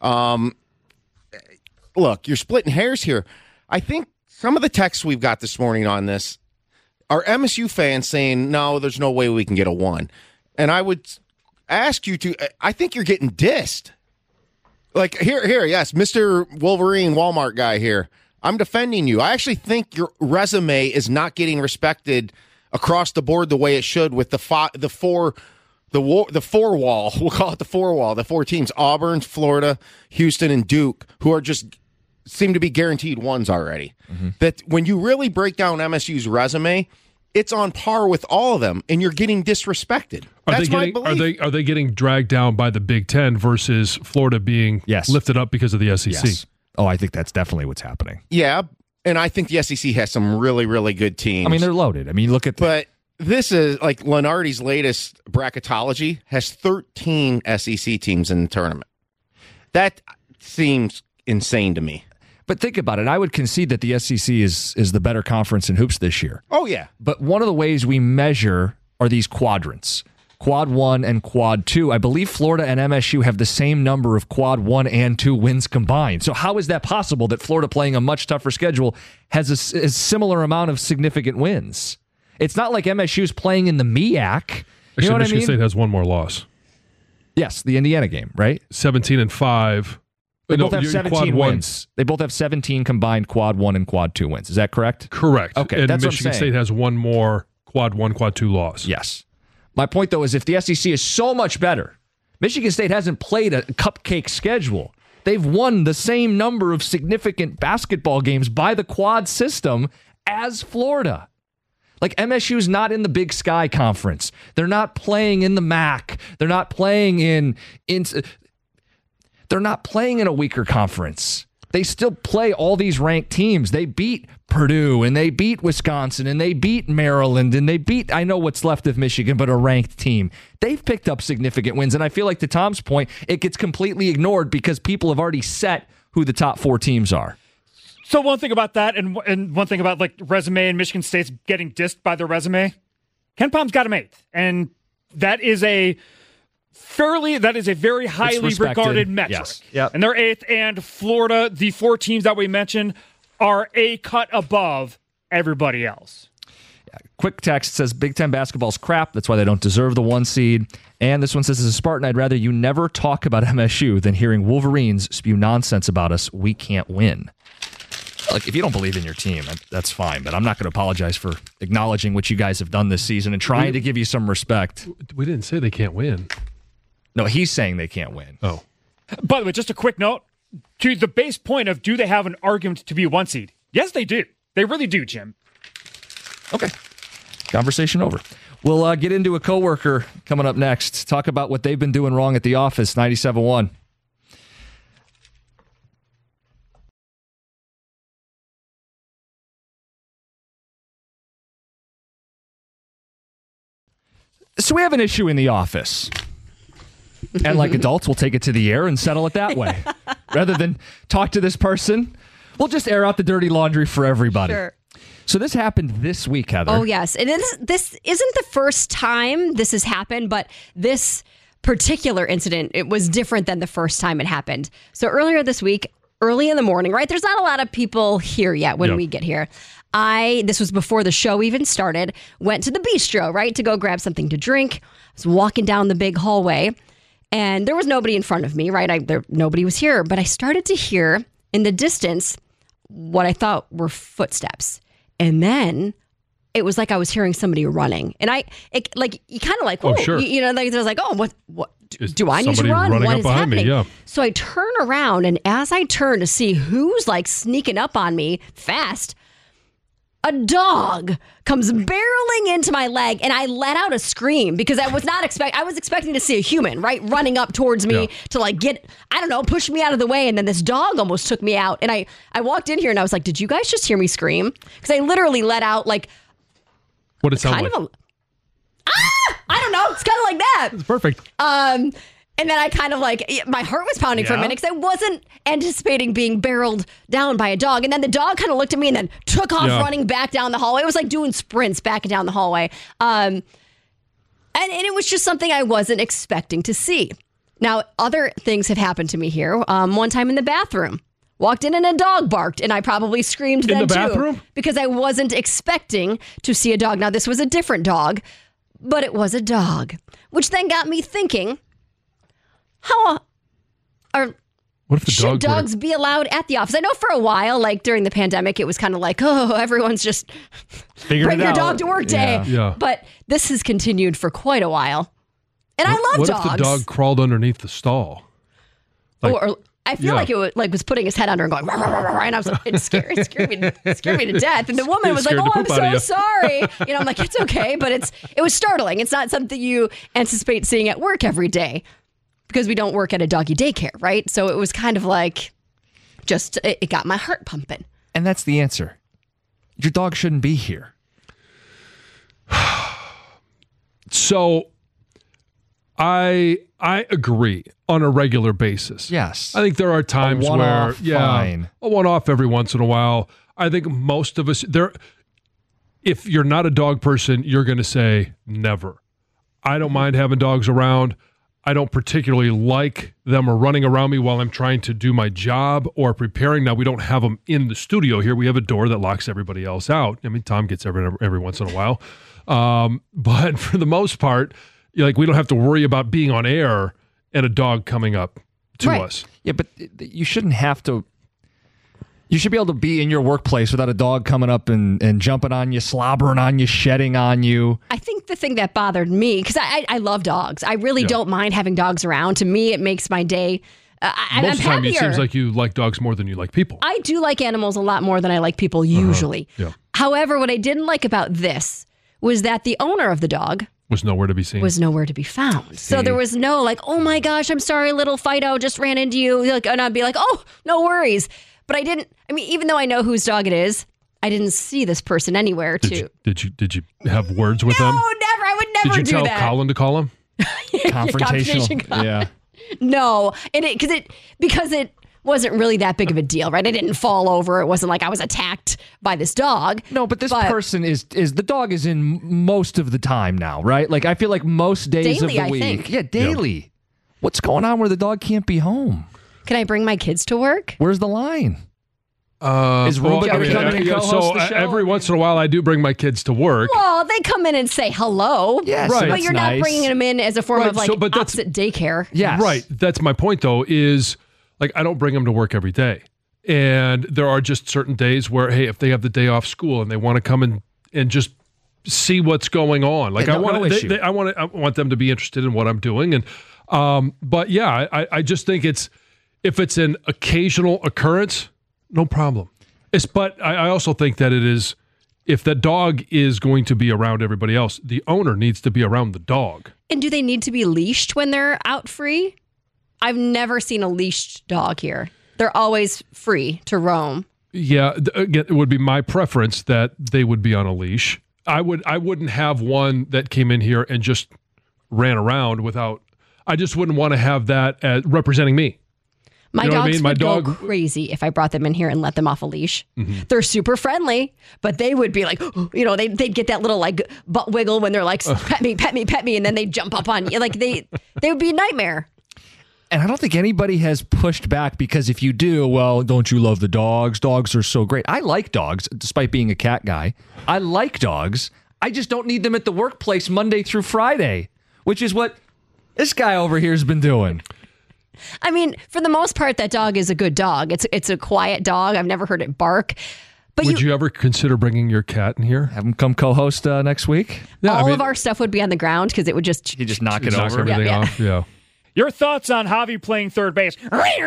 G: Look, you're splitting hairs here. I think some of the texts we've got this morning on this are MSU fans saying, no, there's no way we can get a 1. And I would ask you to, I think you're getting dissed. Like, here, yes, Mr. Wolverine Walmart guy here. I'm defending you. I actually think your resume is not getting respected across the board the way it should with the four wall. We'll call it the 4 wall. The 4 teams: Auburn, Florida, Houston, and Duke, who are just seem to be guaranteed 1s already. That when you really break down MSU's resume, it's on par with all of them, and you're getting disrespected. That's my belief.
H: Are they getting dragged down by the Big Ten versus Florida being lifted up because of the SEC?
F: Yes. Oh, I think that's definitely what's happening.
G: Yeah, and I think the SEC has some really, really good teams.
F: I mean, they're loaded. I mean, look at
G: But this is, like, Lenardi's latest bracketology has 13 SEC teams in the tournament. That seems insane to me.
F: But think about it. I would concede that the SEC is the better conference in hoops this year.
G: Oh, yeah.
F: But one of the ways we measure are these quadrants. Quad 1 and Quad 2. I believe Florida and MSU have the same number of Quad 1 and 2 wins combined. So how is that possible that Florida, playing a much tougher schedule, has a similar amount of significant wins? It's not like MSU's playing in the MEAC.
H: Actually,
F: You know what
H: Michigan
F: I mean?
H: State has 1 more loss.
F: Yes, the Indiana game, right?
H: 17-5.
F: They both have 17 wins. They both have 17 combined Quad 1 and Quad 2 wins. Is that correct?
H: Correct.
F: Okay,
H: and
F: that's
H: Michigan
F: what I'm saying.
H: State has 1 more Quad 1, Quad 2 loss.
F: Yes. My point, though, is if the SEC is so much better, Michigan State hasn't played a cupcake schedule. They've won the same number of significant basketball games by the quad system as Florida. Like, MSU's not in the Big Sky Conference. They're not playing in the MAC. They're not playing they're not playing in a weaker conference. They still play all these ranked teams. They beat Purdue, and they beat Wisconsin, and they beat Maryland, and they beat, I know what's left of Michigan, but a ranked team. They've picked up significant wins, and I feel like, to Tom's point, it gets completely ignored because people have already set who the top 4 teams are.
T: So one thing about that, and one thing about like resume and Michigan State's getting dissed by their resume, Ken Palm's got him 8th, and that is a very highly regarded metric.
F: Yes. Yep.
T: And they're 8th, and Florida, the 4 teams that we mentioned, are a cut above everybody else.
F: Quick text says Big Ten basketball's crap. That's why they don't deserve the 1 seed. And this one says, as a Spartan, I'd rather you never talk about MSU than hearing Wolverines spew nonsense about us. We can't win. Like, if you don't believe in your team, that's fine. But I'm not going to apologize for acknowledging what you guys have done this season and trying to give you some respect.
H: We didn't say they can't win.
F: No, he's saying they can't win.
H: Oh.
T: By the way, just a quick note to the base point of, do they have an argument to be a 1 seed? Yes, they do. They really do, Jim.
F: Okay. Conversation over. We'll get into a coworker coming up next. Talk about what they've been doing wrong at the office. 97.1. So we have an issue in the office. And like adults, we'll take it to the air and settle it that way. Rather than talk to this person, we'll just air out the dirty laundry for everybody.
R: Sure.
F: So this happened this week, Heather.
R: Oh, yes. And this isn't the first time this has happened, but this particular incident, it was different than the first time it happened. So earlier this week, early in the morning, right? There's not a lot of people here yet when we get here. This was before the show even started, went to the bistro, right, to go grab something to drink. I was walking down the big hallway, and there was nobody in front of me, right? Nobody was here, but I started to hear in the distance what I thought were footsteps. And then it was like I was hearing somebody running. And you kind of like,
H: oh, sure.
R: Like there's like, oh, what do I need to
H: run?
R: What is happening?
H: Me, yeah.
R: So I turn around, and as I turn to see who's like sneaking up on me fast, a dog comes barreling into my leg, and I let out a scream because I was not I was expecting to see a human, right, running up towards me to like push me out of the way, and then this dog almost took me out. And I walked in here, and I was like, did you guys just hear me scream? Because I literally let out like
H: what did it sound like?
R: I don't know. It's kind of like that.
H: It's perfect.
R: And then I kind of like, my heart was pounding for a minute because I wasn't anticipating being barreled down by a dog. And then the dog kind of looked at me and then took off running back down the hallway. It was like doing sprints back and down the hallway. And it was just something I wasn't expecting to see. Now, other things have happened to me here. One time in the bathroom. Walked in and a dog barked, and I probably screamed then
H: in the bathroom?
R: Too. Because I wasn't expecting to see a dog. Now, this was a different dog, but it was a dog. Which then got me thinking, should dogs be allowed at the office? I know for a while, like during the pandemic, it was kind of like, oh, everyone's just bring your dog to work day.
H: Yeah.
R: But this has continued for quite a while. And I love dogs.
H: What if the dog crawled underneath the stall?
R: Or I feel like it was putting his head under and going, rah, rah, rah, rah, and I was like, it scared me to death. And the woman was like, oh, I'm so sorry. I'm like, it's okay, but it was startling. It's not something you anticipate seeing at work every day. Because we don't work at a doggy daycare, right? So it was kind of like, it got my heart pumping.
F: And that's the answer. Your dog shouldn't be here.
H: So, I agree on a regular basis.
F: Yes.
H: I think there are times where,
F: fine.
H: A one-off every once in a while. I think most of us, if you're not a dog person, you're going to say never. I don't mind having dogs around. I don't particularly like them running around me while I'm trying to do my job or preparing. Now, we don't have them in the studio here. We have a door that locks everybody else out. I mean, Tom gets every once in a while. But for the most part, we don't have to worry about being on air and a dog coming up to us.
F: Yeah, but you shouldn't have to. You should be able to be in your workplace without a dog coming up and jumping on you, slobbering on you, shedding on you.
R: I think the thing that bothered me, because I love dogs. I really don't mind having dogs around. To me, it makes my day.
H: Most of the time, it seems like you like dogs more than you like people.
R: I do like animals a lot more than I like people usually.
H: Yeah.
R: However, what I didn't like about this was that the owner of the dog
H: was nowhere to be seen.
R: Was nowhere to be found. So there was no like, oh my gosh, I'm sorry, little Fido just ran into you. And I'd be like, oh, no worries. But even though I know whose dog it is, I didn't see this person anywhere.
H: Did you have words with them?
R: No, never. I would never do that.
H: Did you tell Colin to call him?
F: Confrontational. Yeah.
R: No, and because it wasn't really that big of a deal, right? I didn't fall over. It wasn't like I was attacked by this dog.
F: No, but this person is the dog is in most of the time now, right? Like I feel like most days
R: Daily,
F: of the
R: I
F: week.
R: think.
F: Yeah, daily. What's going on where the dog can't be home?
R: Can I bring my kids to work?
F: Where's the line? Is Roomba going to come in and co-host the show?
H: Every once in a while, I do bring my kids to work.
R: Well, they come in and say hello.
F: Yes,
H: right.
R: But you're not bringing them in as a form of like
H: but
R: opposite daycare.
F: Yes.
H: Right. That's my point, though, is like I don't bring them to work every day. And there are just certain days where, hey, if they have the day off school and they want to come in and just see what's going on, like I want them to be interested in what I'm doing. And but yeah, I just think if it's an occasional occurrence, no problem. But I also think that it is, if the dog is going to be around everybody else, the owner needs to be around the dog.
R: And do they need to be leashed when they're out free? I've never seen a leashed dog here. They're always free to roam.
H: Yeah, again, it would be my preference that they would be on a leash. I wouldn't have one that came in here and just ran around without. I just wouldn't want to have that as representing me.
R: My
H: You know what I
R: dogs
H: mean? My
R: would
H: dog-
R: go crazy if I brought them in here and let them off a leash.
H: Mm-hmm.
R: They're super friendly, but they would be like, they'd get that little like butt wiggle when they're like, pet me, pet me, pet me, and then they jump up on you. Like they would be a nightmare.
F: And I don't think anybody has pushed back because if you do, well, don't you love the dogs? Dogs are so great. I like dogs, despite being a cat guy. I like dogs. I just don't need them at the workplace Monday through Friday, which is what this guy over here has been doing.
R: I mean, for the most part, that dog is a good dog. It's a quiet dog. I've never heard it bark. But
H: Would you ever consider bringing your cat in here?
F: Have him come co-host next week?
H: Yeah,
R: all of our stuff would be on the ground because it would just...
F: You just knock it
H: knock
F: over.
H: everything off. Yeah.
T: Your thoughts on Javi playing third base?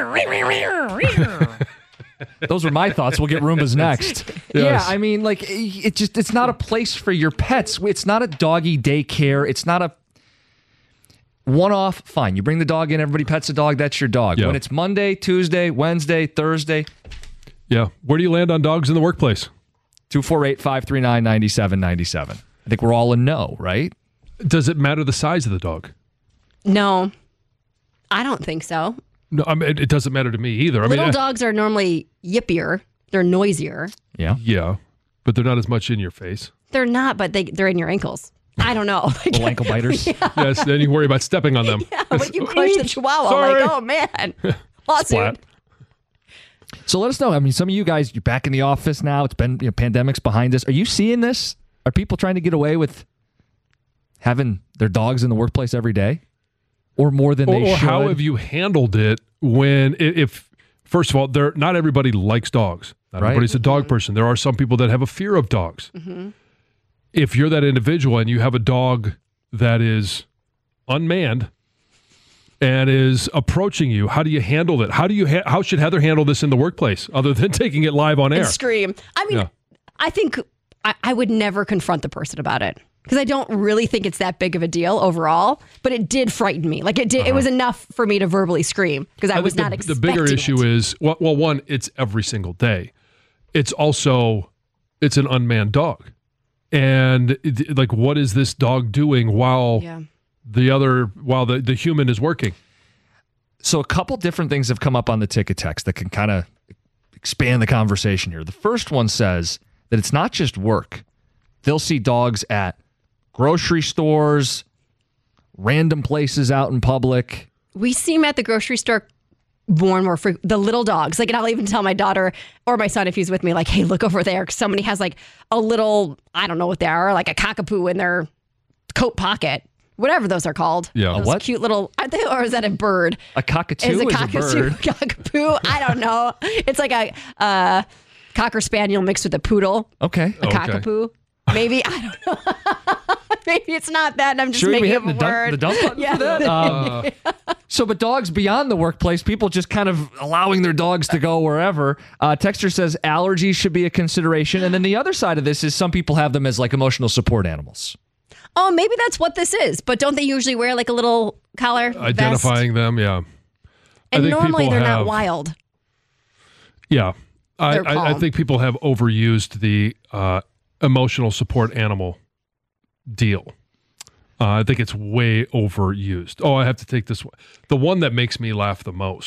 F: Those were my thoughts. We'll get Roombas next. Yeah, I mean, like, it's not a place for your pets. It's not a doggy daycare. It's not a one-off. Fine, you bring the dog in, everybody pets the dog, that's your dog.
H: Yeah.
F: When it's Monday, Tuesday, Wednesday, Thursday.
H: Yeah. Where do you land on dogs in the workplace?
F: 248-539-9797. I think we're all a no, right?
H: Does it matter the size of the dog?
R: No, I don't think so.
H: No, I mean, it doesn't matter to me either. I
R: Little
H: mean,
R: dogs are normally yippier. They're noisier.
F: Yeah.
H: Yeah, but they're not as much in your face.
R: They're not, but they're in your ankles. I don't know.
F: Little ankle biters.
H: Yes, then you worry about stepping on them.
R: Yeah, but you crush the chihuahua.
H: Sorry.
R: Like, oh, man. Lawsuit.
H: Splat.
F: So let us know. I mean, some of you guys, you're back in the office now. It's been, pandemic's behind us. Are you seeing this? Are people trying to get away with having their dogs in the workplace every day? Or more than they
H: Or
F: should?
H: how have you handled it when, if first of all, not everybody likes dogs. Not
F: Right.
H: everybody's a dog person. There are some people that have a fear of dogs.
R: Mm-hmm.
H: If you're that individual and you have a dog that is unmanned and is approaching you, how do you handle it? How should Heather handle this in the workplace other than taking it live on air?
R: And scream. I mean,
H: Yeah.
R: I think I would never confront the person about it because I don't really think it's that big of a deal overall, but it did frighten me. Like it did. It was enough for me to verbally scream because I was
H: think
R: not
H: the
R: expecting
H: bigger
R: it.
H: issue is, well, one, it's every single day. It's also, it's an unmanned dog. And like, what is this dog doing while the human is working?
F: So a couple different things have come up on the ticket text that can kind of expand the conversation here. The first one says that it's not just work. They'll see dogs at grocery stores, random places out in public.
R: We see him at the grocery store more and more frequent. The little dogs. Like, and I'll even tell my daughter or my son if he's with me, like, hey, look over there. 'Cause somebody has like a little, I don't know what they are, like a cockapoo in their coat pocket. Whatever those are called.
H: Yeah.
R: Those
F: what?
R: cute little, or is that a bird?
F: A cockatoo
R: Is
F: is
R: a
F: a
R: cockatoo,
F: bird.
R: cockapoo? I don't know. It's like a cocker spaniel mixed with a poodle.
F: Okay.
R: A cockapoo. Maybe. I don't know. Maybe it's not that. And I'm just
F: Should we be
R: making
F: hitting
R: up a word.
F: the dump button for that? But dogs beyond the workplace, people just kind of allowing their dogs to go wherever. Texter says allergies should be a consideration. And then the other side of this is some people have them as like emotional support animals.
R: Oh, maybe that's what this is. But don't they usually wear like a little collar vest?
H: Identifying them, yeah.
R: And
H: I think
R: normally
H: people
R: they're not
H: have-
R: wild.
H: Yeah.
R: They're
H: I
R: calm.
H: think people have overused the emotional support animal deal. I think it's way overused. Oh, I have to take this one. The one that makes me laugh the most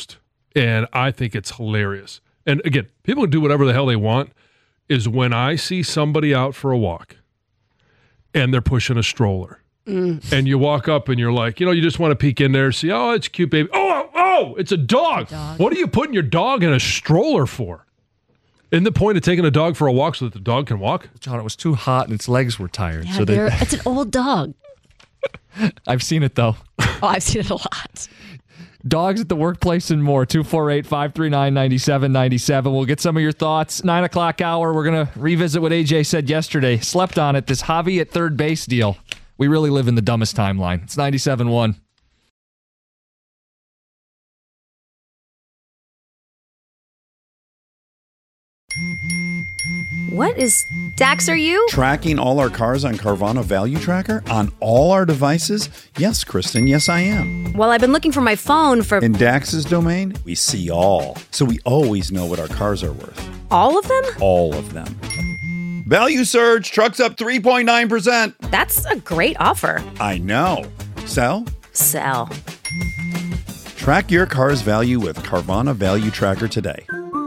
H: And I think it's hilarious. And again, people can do whatever the hell they want, is when I see somebody out for a walk and they're pushing a stroller. And you walk up and you're like, you just want to peek in there, see, oh, it's a cute baby. Oh, it's a dog. What are you putting your dog in a stroller for? Isn't the point of taking a dog for a walk so that the dog can walk?
F: John, it was too hot and its legs were tired.
R: Yeah, it's an old dog.
F: I've seen it, though.
R: Oh, I've seen it a lot.
F: Dogs at the workplace and more. 248-539-9797. We'll get some of your thoughts. 9 o'clock hour, we're going to revisit what AJ said yesterday. Slept on it, this Javi at third base deal. We really live in the dumbest timeline. It's 97.1.
U: What is Dax, are you?
V: Tracking all our cars on Carvana Value Tracker on all our devices? Yes, Kristen, yes, I am.
U: Well, I've been looking for my phone for...
V: In Dax's domain, we see all. So we always know what our cars are worth.
U: All of them?
V: All of them. Value surge, trucks up 3.9%.
U: That's a great offer.
V: I know. Sell?
U: Sell.
V: Track your car's value with Carvana Value Tracker today.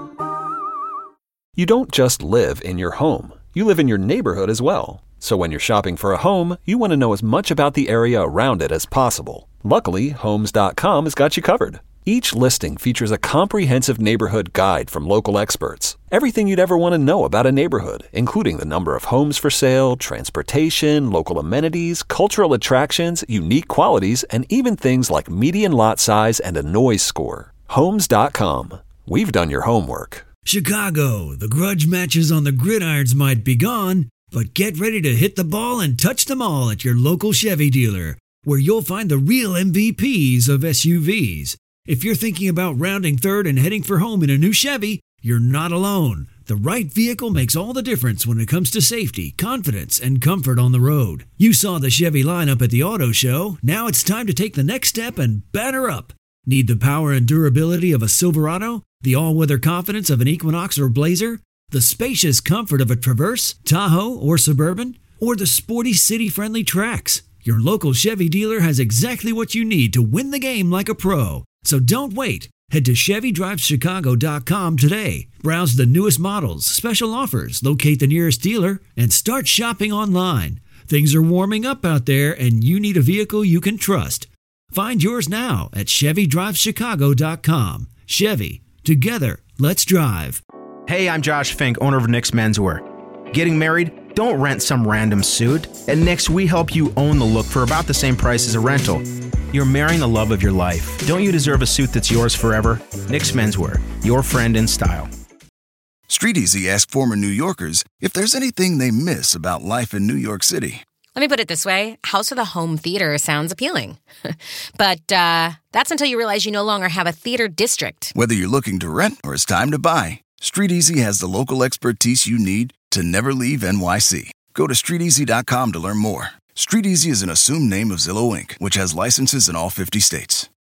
I: You don't just live in your home. You live in your neighborhood as well. So when you're shopping for a home, you want to know as much about the area around it as possible. Luckily, Homes.com has got you covered. Each listing features a comprehensive neighborhood guide from local experts. Everything you'd ever want to know about a neighborhood, including the number of homes for sale, transportation, local amenities, cultural attractions, unique qualities, and even things like median lot size and a noise score. Homes.com. We've done your homework.
W: Chicago, the grudge matches on the gridirons might be gone, but get ready to hit the ball and touch them all at your local Chevy dealer, where you'll find the real MVPs of SUVs. If you're thinking about rounding third and heading for home in a new Chevy, you're not alone. The right vehicle makes all the difference when it comes to safety, confidence, and comfort on the road. You saw the Chevy lineup at the auto show. Now it's time to take the next step and batter up. Need the power and durability of a Silverado? The all-weather confidence of an Equinox or Blazer? The spacious comfort of a Traverse, Tahoe, or Suburban? Or the sporty city-friendly Trax? Your local Chevy dealer has exactly what you need to win the game like a pro. So don't wait. Head to ChevyDrivesChicago.com today. Browse the newest models, special offers, locate the nearest dealer, and start shopping online. Things are warming up out there, and you need a vehicle you can trust. Find yours now at ChevyDrivesChicago.com. Chevy. Together, let's drive.
X: Hey, I'm Josh Fink, owner of Nick's Menswear. Getting married? Don't rent some random suit. At Nick's, we help you own the look for about the same price as a rental. You're marrying the love of your life. Don't you deserve a suit that's yours forever? Nick's Menswear, your friend in style.
Y: Street Easy asked former New Yorkers if there's anything they miss about life in New York City.
Z: Let me put it this way. House with a home theater sounds appealing. But that's until you realize you no longer have a theater district.
Y: Whether you're looking to rent or it's time to buy, Street Easy has the local expertise you need to never leave NYC. Go to StreetEasy.com to learn more. Street Easy is an assumed name of Zillow Inc., which has licenses in all 50 states.